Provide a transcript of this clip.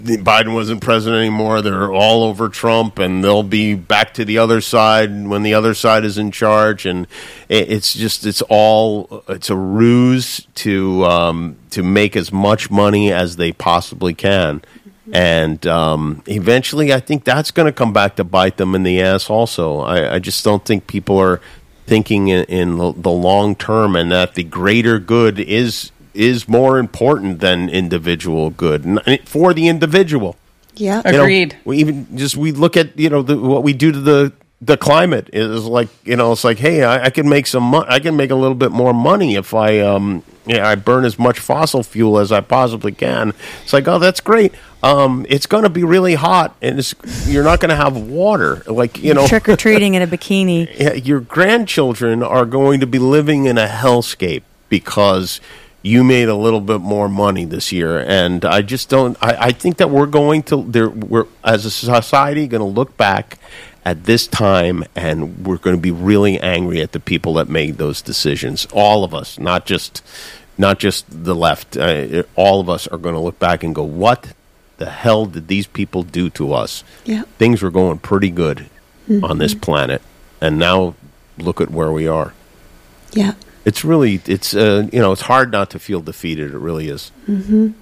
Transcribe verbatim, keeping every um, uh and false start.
Biden wasn't president anymore. They're all over Trump, and they'll be back to the other side when the other side is in charge. And it's just, it's all, it's a ruse to um, to make as much money as they possibly can. And um, eventually, I think that's going to come back to bite them in the ass also. I, I just don't think people are thinking in, in the long term, and that the greater good is is more important than individual good for the individual. Yeah, you agreed. Know, we even just we look at you know the, what we do to the the climate is like you know it's like hey I, I can make some mo- I can make a little bit more money if I um yeah I burn as much fossil fuel as I possibly can. It's like oh that's great. Um, it's going to be really hot, and it's, you're not going to have water. Like you know, trick or treating in a bikini. Yeah, your grandchildren are going to be living in a hellscape because you made a little bit more money this year, and I just don't. I, I think that we're going to there. We're as a society going to look back at this time, and we're going to be really angry at the people that made those decisions. All of us, not just not just the left. Uh, all of us are going to look back and go, "What the hell did these people do to us?" Yeah, things were going pretty good mm-hmm. on this planet, and now look at where we are. Yeah. It's really, it's uh, you know, it's hard not to feel defeated. It really is. Mm-hmm.